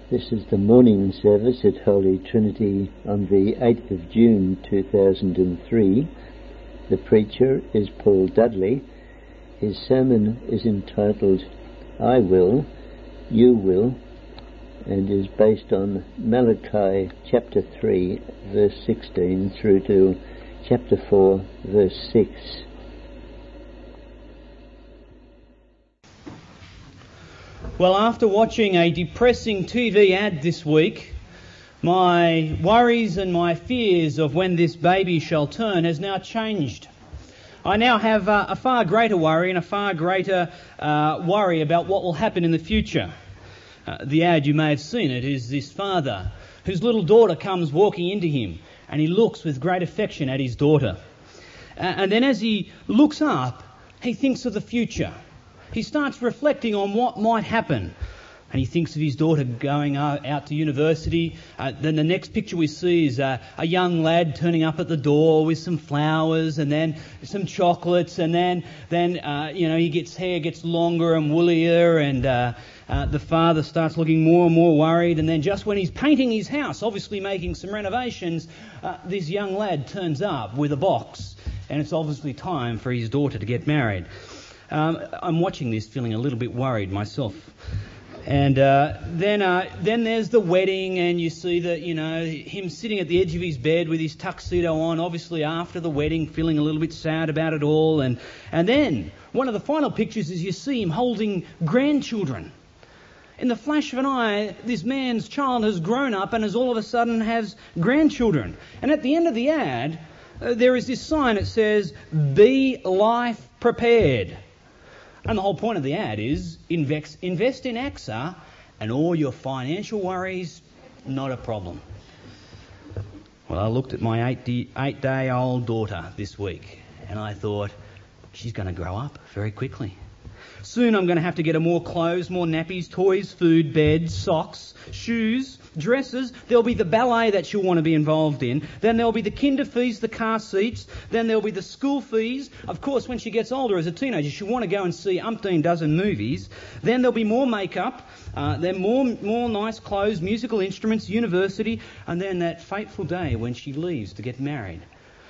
This is the morning service at Holy Trinity on the 8th of June 2003. The preacher is Paul Dudley. His sermon is entitled, I Will, You Will, and is based on Malachi chapter 3 verse 16 through to chapter 4 verse 6. Well, after watching a depressing TV ad this week, my worries and my fears of when this baby shall turn has now changed. I now have a far greater worry and a far greater worry about what will happen in the future. The ad, you may have seen it, is this father whose little daughter comes walking into him, and he looks with great affection at his daughter. And then as he looks up, he thinks of the future. He starts reflecting on what might happen. And he thinks of his daughter going out to university. Then the next picture we see is a young lad turning up at the door with some flowers and then some chocolates. And then his hair gets longer and woollier, and the father starts looking more and more worried. And then just when he's painting his house, obviously making some renovations, this young lad turns up with a box. And it's obviously time for his daughter to get married. I'm watching this feeling a little bit worried myself. And then there's the wedding, and you see that, him sitting at the edge of his bed with his tuxedo on, obviously after the wedding, feeling a little bit sad about it all. And then one of the final pictures is you see him holding grandchildren. In the flash of an eye, this man's child has grown up and has all of a sudden has grandchildren. And at the end of the ad, there is this sign that says, "Be life prepared." And the whole point of the ad is invest in AXA and all your financial worries, not a problem. Well, I looked at my 8-day-old daughter this week and I thought, she's going to grow up very quickly. Soon I'm going to have to get her more clothes, more nappies, toys, food, beds, socks, shoes, dresses. There'll be the ballet that she'll want to be involved in. Then there'll be the kinder fees, the car seats. Then there'll be the school fees. Of course, when she gets older as a teenager, she'll want to go and see umpteen dozen movies. Then there'll be more makeup, then more nice clothes, musical instruments, university, and then that fateful day when she leaves to get married.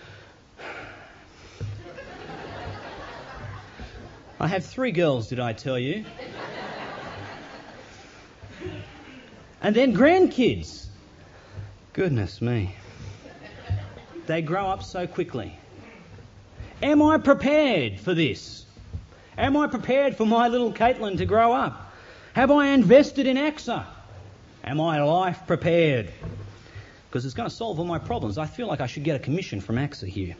I have 3 girls, did I tell you? And then grandkids. Goodness me. They grow up so quickly. Am I prepared for this? Am I prepared for my little Caitlin to grow up? Have I invested in AXA? Am I life prepared? Because it's going to solve all my problems. I feel like I should get a commission from AXA here.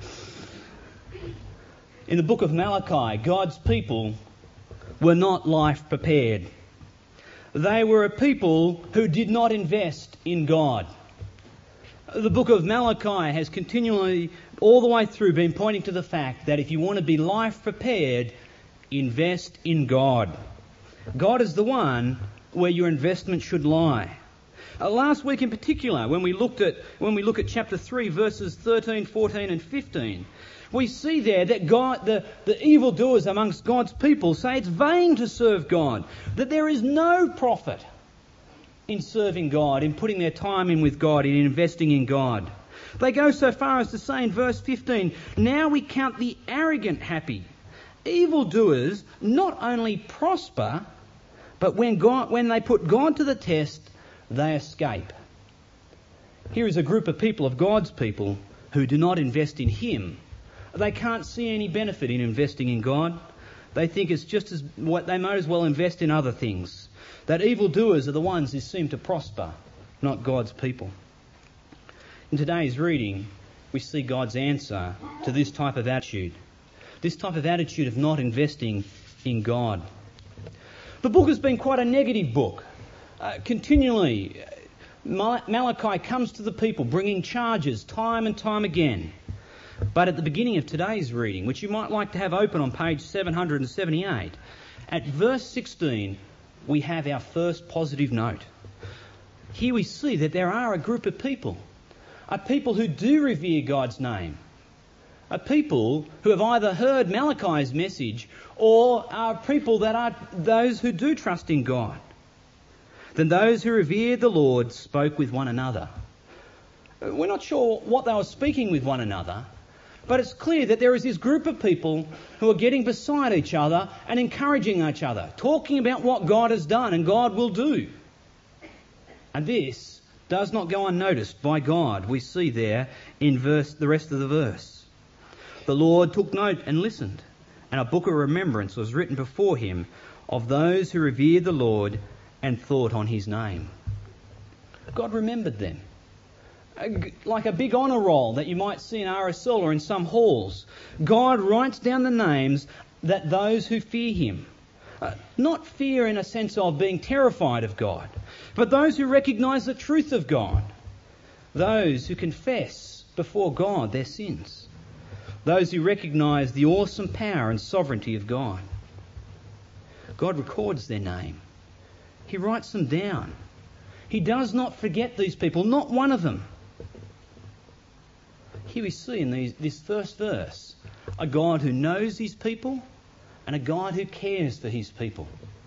In the book of Malachi, God's people were not life prepared. They were a people who did not invest in God. The book of Malachi has continually, all the way through, been pointing to the fact that if you want to be life prepared, invest in God. God is the one where your investment should lie. Last week in particular, when we look at chapter 3, verses 13, 14 and 15, we see there that God, the evildoers amongst God's people say it's vain to serve God, that there is no profit in serving God, in putting their time in with God, in investing in God. They go so far as to say in verse 15, "Now we count the arrogant happy. Evildoers not only prosper, but when they put God to the test, they escape." Here is a group of people, of God's people, who do not invest in Him. They can't see any benefit in investing in God. They think it's just as what they might as well invest in other things. That evildoers are the ones who seem to prosper, not God's people. In today's reading, we see God's answer to this type of attitude. This type of attitude of not investing in God. The book has been quite a negative book. Continually, Malachi comes to the people bringing charges time and time again. But at the beginning of today's reading, which you might like to have open on page 778, at verse 16, we have our first positive note. Here we see that there are a group of people, a people who do revere God's name, a people who have either heard Malachi's message or are people that are those who do trust in God. Then those who revered the Lord spoke with one another. We're not sure what they were speaking with one another, but it's clear that there is this group of people who are getting beside each other and encouraging each other, talking about what God has done and God will do. And this does not go unnoticed by God. We see there in the rest of the verse. The Lord took note and listened, and a book of remembrance was written before him of those who revered the Lord and thought on his name. God remembered them. Like a big honour roll that you might see in RSL or in some halls. God writes down the names that those who fear him. Not fear in a sense of being terrified of God, but those who recognise the truth of God. Those who confess before God their sins. Those who recognise the awesome power and sovereignty of God. God records their name. He writes them down. He does not forget these people, not one of them. Here we see in this first verse a God who knows his people and a God who cares for his people.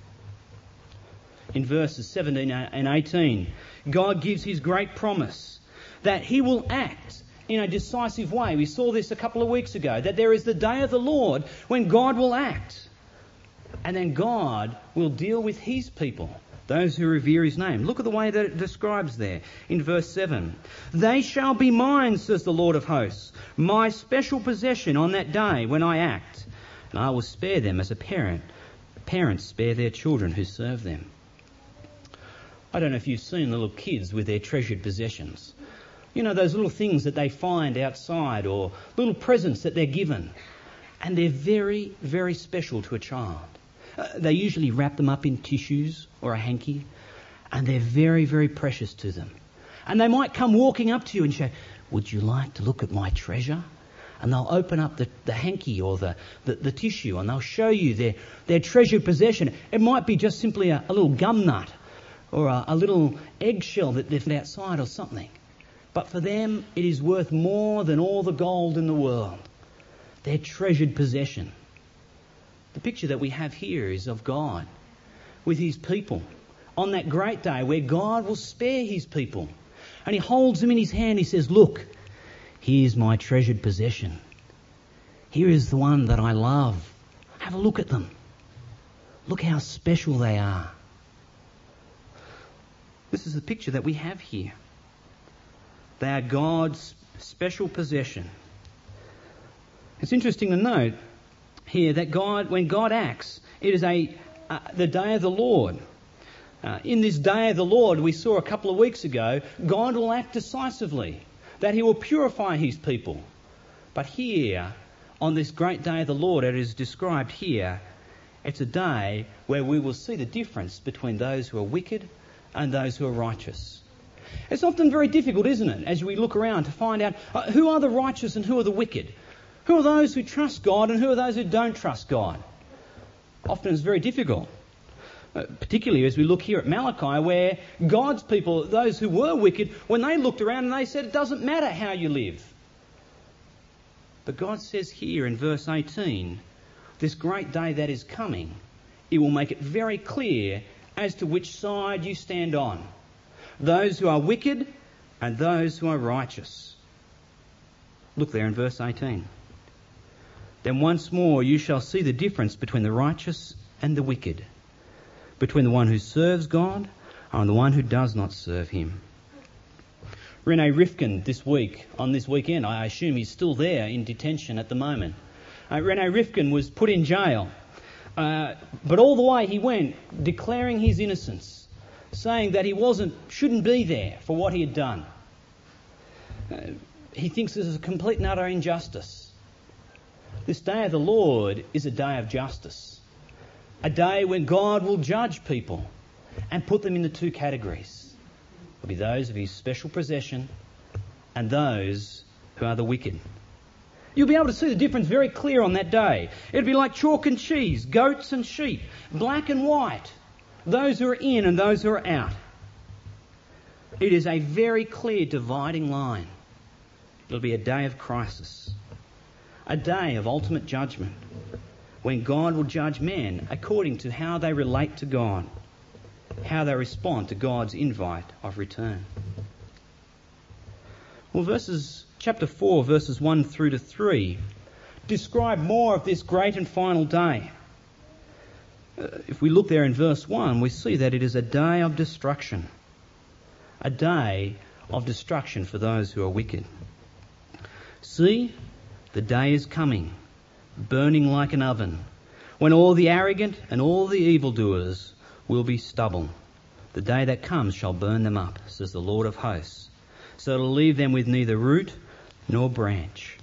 In verses 17 and 18, God gives his great promise that he will act in a decisive way. We saw this a couple of weeks ago, that there is the day of the Lord when God will act. And then God will deal with his people, those who revere his name. Look at the way that it describes there in verse 7. They shall be mine, says the Lord of hosts, my special possession on that day when I act. And I will spare them as parents spare their children who serve them. I don't know if you've seen little kids with their treasured possessions. You know, those little things that they find outside or little presents that they're given. And they're very, very special to a child. They usually wrap them up in tissues or a hanky, and they're very, very precious to them. And they might come walking up to you and say, would you like to look at my treasure? And they'll open up the hanky or the tissue, and they'll show you their treasured possession. It might be just simply a little gum nut or a little eggshell that they've left outside or something. But for them, it is worth more than all the gold in the world. Their treasured possession. The picture that we have here is of God with his people on that great day where God will spare his people. And he holds them in his hand. He says, look, here's my treasured possession. Here is the one that I love. Have a look at them. Look how special they are. This is the picture that we have here. They are God's special possession. It's interesting to note here that when God acts, it is the day of the Lord. In this day of the Lord, we saw a couple of weeks ago, God will act decisively, that he will purify his people. But here, on this great day of the Lord, it is described here, it's a day where we will see the difference between those who are wicked and those who are righteous. It's often very difficult, isn't it, as we look around to find out who are the righteous and who are the wicked. Who are those who trust God and who are those who don't trust God? Often it's very difficult. Particularly as we look here at Malachi, where God's people, those who were wicked, when they looked around and they said, it doesn't matter how you live. But God says here in verse 18, this great day that is coming, it will make it very clear as to which side you stand on. Those who are wicked and those who are righteous. Look there in verse 18. Then once more you shall see the difference between the righteous and the wicked, between the one who serves God and the one who does not serve him. Rene Rifkin on this weekend, I assume he's still there in detention at the moment. Rene Rifkin was put in jail, but all the way he went declaring his innocence, saying that he shouldn't be there for what he had done. He thinks this is a complete and utter injustice. This day of the Lord is a day of justice. A day when God will judge people and put them into two categories. It will be those of his special possession and those who are the wicked. You'll be able to see the difference very clear on that day. It'll be like chalk and cheese, goats and sheep, black and white, those who are in and those who are out. It is a very clear dividing line. It'll be a day of crisis, a day of ultimate judgment, when God will judge men according to how they relate to God. how they respond to God's invite of return. Well, chapter 4, verses 1 through to 3, describe more of this great and final day. If we look there in verse 1, we see that it is a day of destruction. A day of destruction for those who are wicked. See, the day is coming, burning like an oven, when all the arrogant and all the evildoers will be stubble. The day that comes shall burn them up, says the Lord of hosts, so to leave them with neither root nor branch.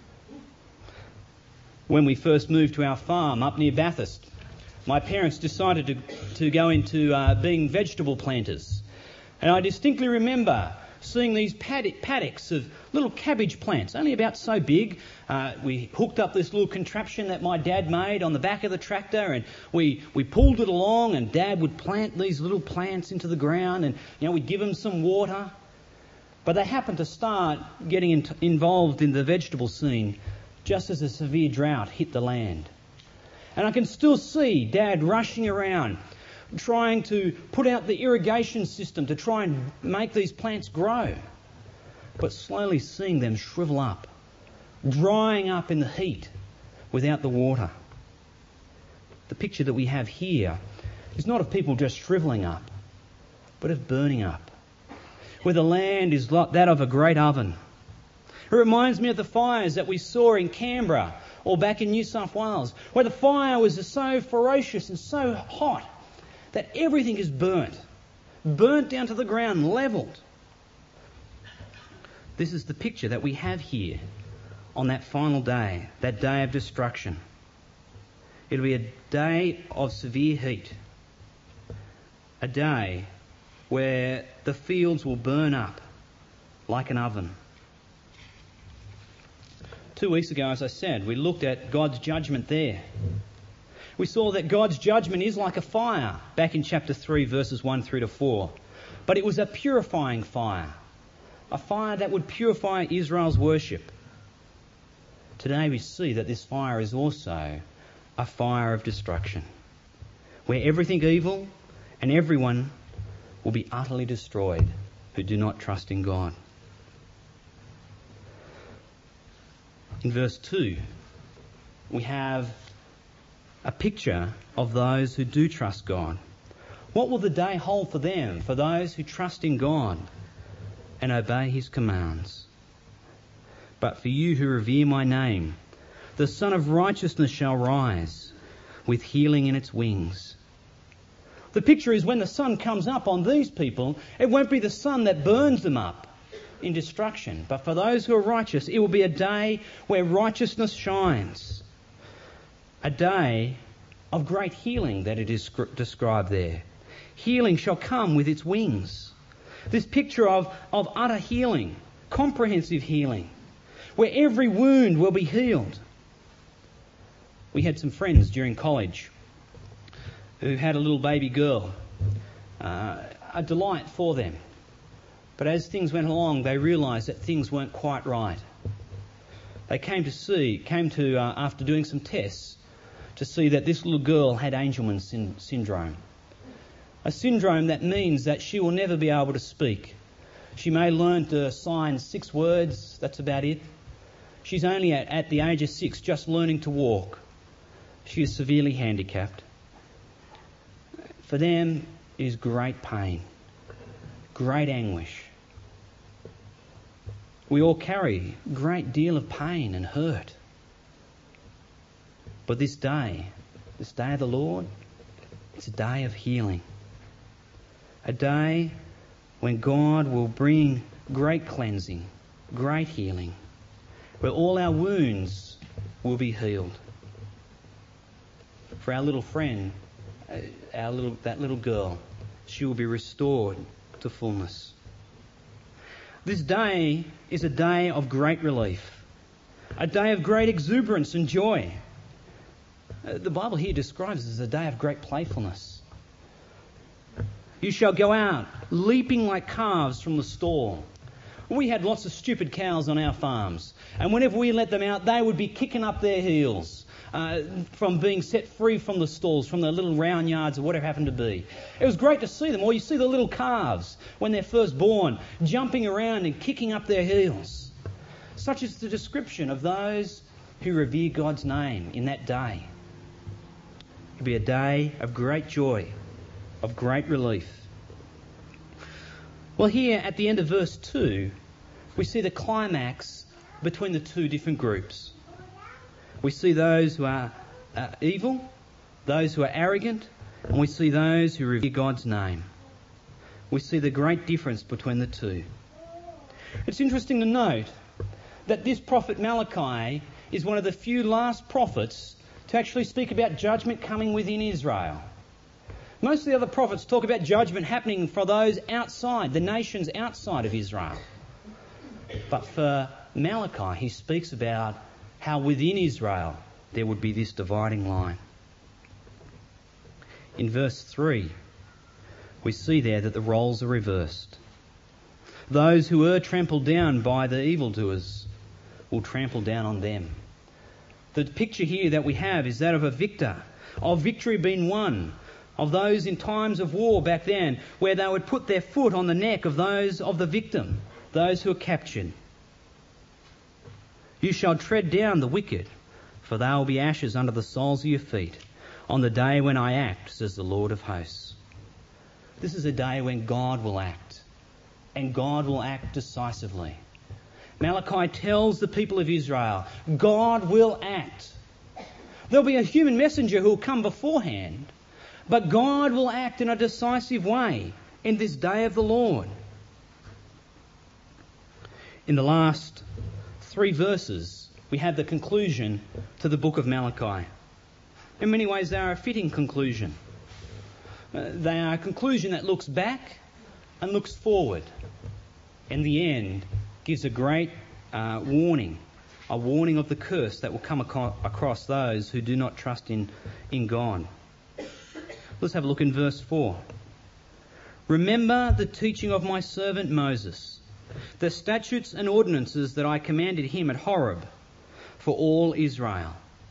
When we first moved to our farm up near Bathurst, my parents decided to go into being vegetable planters. And I distinctly remember seeing these paddocks of little cabbage plants, only about so big. We hooked up this little contraption that my dad made on the back of the tractor, and we pulled it along, and Dad would plant these little plants into the ground, and we'd give them some water. But they happened to start getting involved in the vegetable scene just as a severe drought hit the land. And I can still see Dad rushing around, trying to put out the irrigation system to try and make these plants grow, but slowly seeing them shrivel up, drying up in the heat without the water. The picture that we have here is not of people just shrivelling up, but of burning up, where the land is like that of a great oven. It reminds me of the fires that we saw in Canberra or back in New South Wales, where the fire was so ferocious and so hot that everything is burnt down to the ground, levelled. This is the picture that we have here on that final day, that day of destruction. It'll be a day of severe heat, a day where the fields will burn up like an oven. 2 weeks ago, as I said, we looked at God's judgment there. We saw that God's judgment is like a fire back in chapter 3, verses 1 through to 4. But it was a purifying fire, a fire that would purify Israel's worship. Today we see that this fire is also a fire of destruction, where everything evil and everyone will be utterly destroyed who do not trust in God. In verse 2, we have a picture of those who do trust God. What will the day hold for them, for those who trust in God and obey His commands? But for you who revere my name, the Son of Righteousness shall rise with healing in its wings. The picture is when the sun comes up on these people, it won't be the sun that burns them up in destruction, but for those who are righteous, it will be a day where righteousness shines. A day of great healing that it is described there. Healing shall come with its wings. This picture of utter healing, comprehensive healing, where every wound will be healed. We had some friends during college who had a little baby girl, a delight for them. But as things went along, they realised that things weren't quite right. They came to after doing some tests, to see that this little girl had Angelman syndrome. A syndrome that means that she will never be able to speak. She may learn to sign 6 words, that's about it. She's only at the age of 6 just learning to walk. She is severely handicapped. For them, it is great pain, great anguish. We all carry a great deal of pain and hurt. But this day of the Lord, it's a day of healing. A day when God will bring great cleansing, great healing, where all our wounds will be healed. For our little friend, that little girl, she will be restored to fullness. This day is a day of great relief, a day of great exuberance and joy. The Bible here describes it as a day of great playfulness. You shall go out leaping like calves from the stall. We had lots of stupid cows on our farms, and whenever we let them out, they would be kicking up their heels from being set free from the stalls, from the little round yards or whatever it happened to be. It was great to see them. Or you see the little calves when they're first born, jumping around and kicking up their heels. Such is the description of those who revere God's name in that day. It'll be a day of great joy, of great relief. Well, here at the end of verse 2, we see the climax between the two different groups. We see those who are evil, those who are arrogant, and we see those who revere God's name. We see the great difference between the two. It's interesting to note that this prophet Malachi is one of the few last prophets to actually speak about judgment coming within Israel. Most of the other prophets talk about judgment happening for those outside, the nations outside of Israel. But for Malachi, he speaks about how within Israel there would be this dividing line. In verse 3, we see there that the roles are reversed. Those who were trampled down by the evildoers will trample down on them. The picture here that we have is that of a victor, of victory being won, of those in times of war back then, where they would put their foot on the neck of those of the victim, those who are captured. You shall tread down the wicked, for they will be ashes under the soles of your feet, on the day when I act, says the Lord of hosts. This is a day when God will act, and God will act decisively. Malachi tells the people of Israel, God will act. There'll be a human messenger who will come beforehand, but God will act in a decisive way in this day of the Lord. In the last 3 verses, we have the conclusion to the book of Malachi. In many ways, they are a fitting conclusion. They are a conclusion that looks back and looks forward. In the end, gives a great warning, a warning of the curse that will come across those who do not trust in God. Let's have a look in verse 4. Remember the teaching of my servant Moses, the statutes and ordinances that I commanded him at Horeb for all Israel.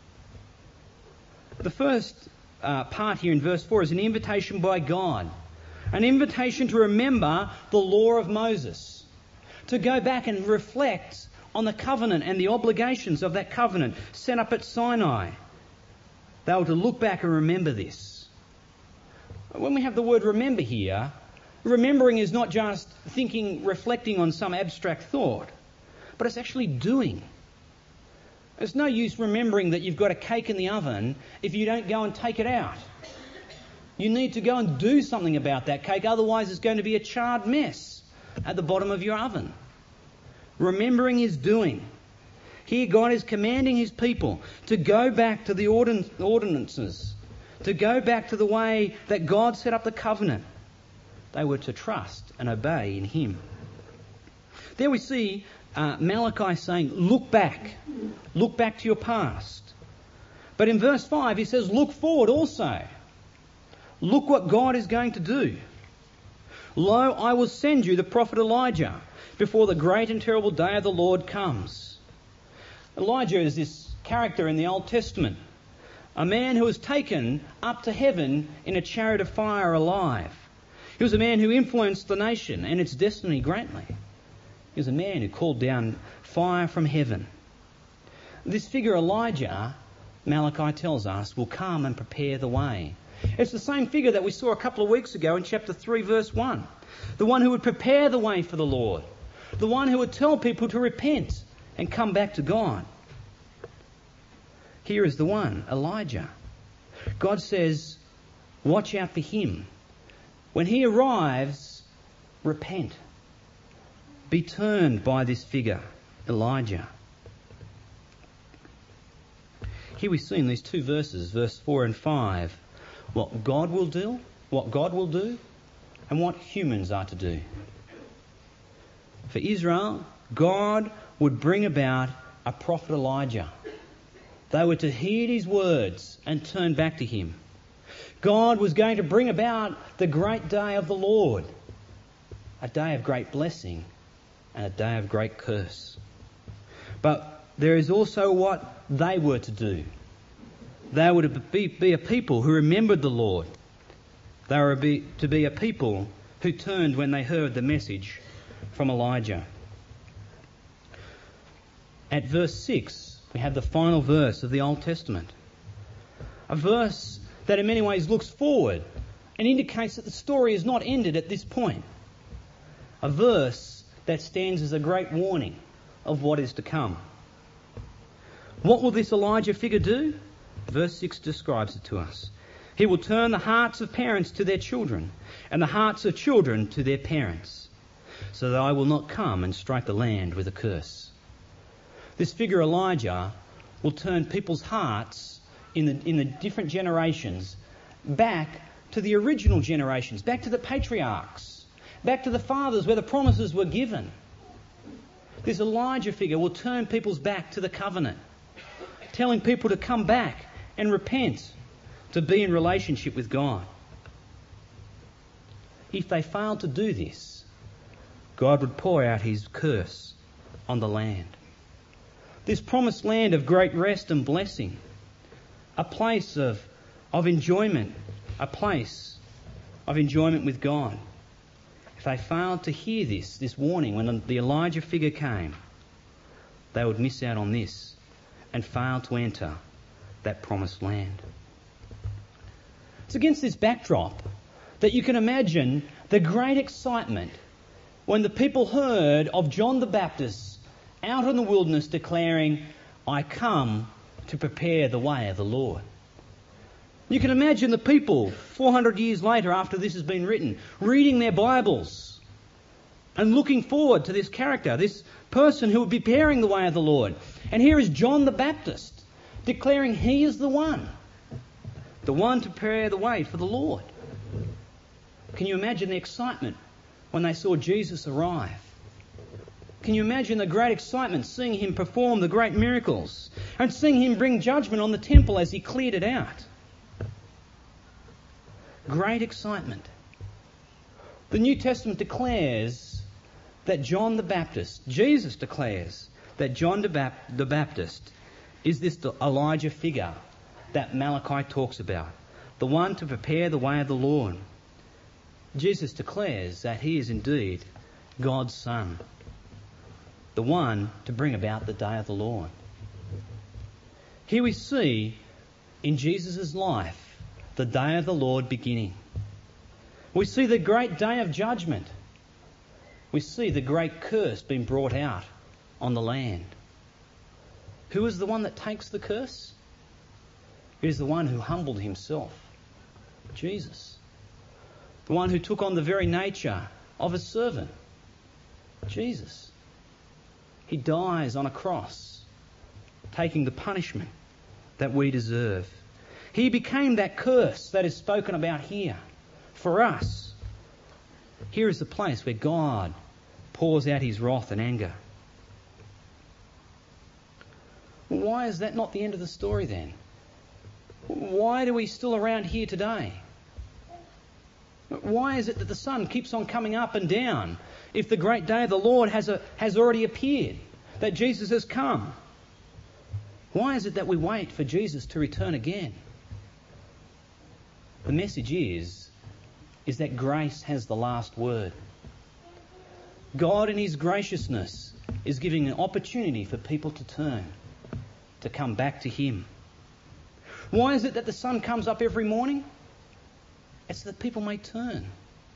The first part here in verse 4 is an invitation by God, an invitation to remember the law of Moses, to go back and reflect on the covenant and the obligations of that covenant set up at Sinai. They were to look back and remember this. When we have the word remember here, remembering is not just thinking, reflecting on some abstract thought, but it's actually doing. It's no use remembering that you've got a cake in the oven if you don't go and take it out. You need to go and do something about that cake, otherwise it's going to be a charred mess at the bottom of your oven. Remembering is doing. Here God is commanding his people to go back to the ordinances, to go back to the way that God set up the covenant. They were to trust and obey in him. There we see Malachi saying, look back to your past. But in verse 5 he says, look forward also. Look what God is going to do. Lo, I will send you the prophet Elijah before the great and terrible day of the Lord comes. Elijah is this character in the Old Testament, a man who was taken up to heaven in a chariot of fire alive. He was a man who influenced the nation and its destiny greatly. He was a man who called down fire from heaven. This figure Elijah, Malachi tells us, will come and prepare the way. It's the same figure that we saw a couple of weeks ago in chapter 3 verse 1. The one who would prepare the way for the Lord. The one who would tell people to repent and come back to God. Here is the one, Elijah. God says, watch out for him. When he arrives, repent. Be turned by this figure, Elijah. Here we see in these 2 verses, verse 4 and 5, what God will do, and what humans are to do. For Israel, God would bring about a prophet Elijah. They were to heed his words and turn back to him. God was going to bring about the great day of the Lord, a day of great blessing and a day of great curse. But there is also what they were to do. They were to be a people who remembered the Lord. They were to be a people who turned when they heard the message from Elijah. At verse 6, we have the final verse of the Old Testament. A verse that in many ways looks forward and indicates that the story is not ended at this point. A verse that stands as a great warning of what is to come. What will this Elijah figure do? Verse 6 describes it to us. He will turn the hearts of parents to their children, and the hearts of children to their parents, so that I will not come and strike the land with a curse. This figure Elijah will turn people's hearts in the different generations back to the original generations, back to the patriarchs, back to the fathers where the promises were given. This Elijah figure will turn people's back to the covenant, telling people to come back and repent, to be in relationship with God. If they failed to do this, God would pour out his curse on the land. This promised land of great rest and blessing, a place of enjoyment, a place of enjoyment with God. If they failed to hear this warning when the Elijah figure came, they would miss out on this and fail to enter that promised land. It's against this backdrop that you can imagine the great excitement when the people heard of John the Baptist out in the wilderness declaring, "I come to prepare the way of the Lord." You can imagine the people 400 years later after this has been written, reading their Bibles and looking forward to this character, this person who would be preparing the way of the Lord. And here is John the Baptist declaring he is the one to prepare the way for the Lord. Can you imagine the excitement when they saw Jesus arrive? Can you imagine the great excitement seeing him perform the great miracles and seeing him bring judgment on the temple as he cleared it out? Great excitement. The New Testament declares that John the Baptist, Jesus declares that John the Baptist is this Elijah figure that Malachi talks about, the one to prepare the way of the Lord. Jesus declares that he is indeed God's Son, the one to bring about the day of the Lord. Here we see in Jesus' life the day of the Lord beginning. We see the great day of judgment. We see the great curse being brought out on the land. Who is the one that takes the curse? It is the one who humbled himself, Jesus. The one who took on the very nature of a servant, Jesus. He dies on a cross, taking the punishment that we deserve. He became that curse that is spoken about here for us. Here is the place where God pours out his wrath and anger. Why is that not the end of the story then? Why are we still around here today? Why is it that the sun keeps on coming up and down if the great day of the Lord has already appeared, that Jesus has come? Why is it that we wait for Jesus to return again? The message is that grace has the last word. God in his graciousness is giving an opportunity for people to turn, to come back to him. Why is it that the sun comes up every morning? It's that people may turn.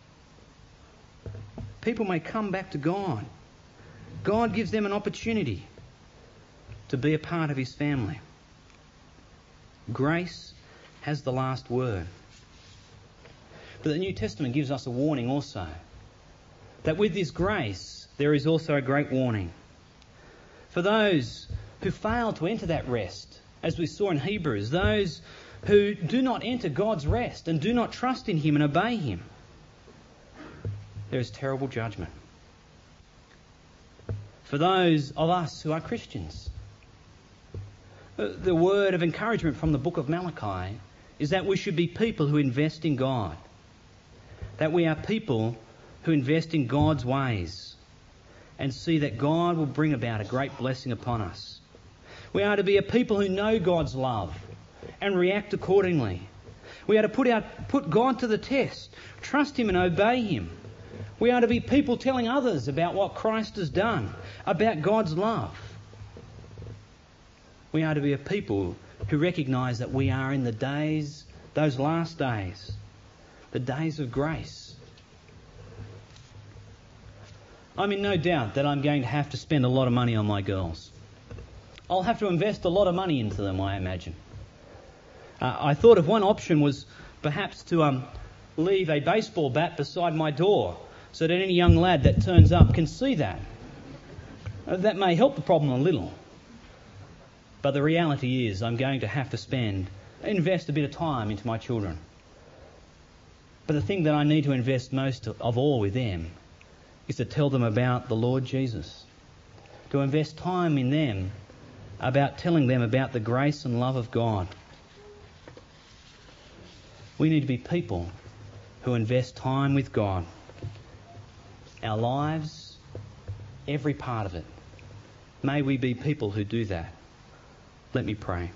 People may come back to God. God gives them an opportunity to be a part of his family. Grace has the last word. But the New Testament gives us a warning also, that with this grace there is also a great warning. For those who fail to enter that rest, as we saw in Hebrews, those who do not enter God's rest and do not trust in him and obey him, there is terrible judgment. For those of us who are Christians, the word of encouragement from the book of Malachi is that we should be people who invest in God, that we are people who invest in God's ways and see that God will bring about a great blessing upon us. We are to be a people who know God's love, and react accordingly. We are to put God to the test, trust Him and obey Him. We are to be people telling others about what Christ has done, about God's love. We are to be a people who recognise that we are in the days, those last days, the days of grace. I'm in no doubt that I'm going to have to spend a lot of money on my girls. I'll have to invest a lot of money into them, I imagine. I thought of one option was perhaps to leave a baseball bat beside my door so that any young lad that turns up can see that. That may help the problem a little. But the reality is I'm going to have to invest a bit of time into my children. But the thing that I need to invest most of all with them is to tell them about the Lord Jesus. To invest time in them about telling them about the grace and love of God. We need to be people who invest time with God. Our lives, every part of it. May we be people who do that. Let me pray.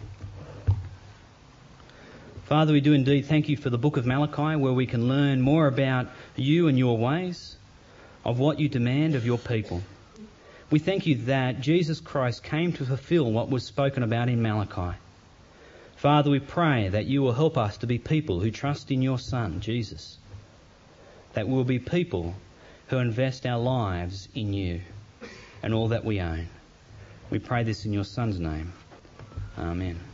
Father, we do indeed thank you for the book of Malachi, where we can learn more about you and your ways, of what you demand of your people. We thank you that Jesus Christ came to fulfill what was spoken about in Malachi. Father, we pray that you will help us to be people who trust in your Son, Jesus. That we will be people who invest our lives in you and all that we own. We pray this in your Son's name. Amen.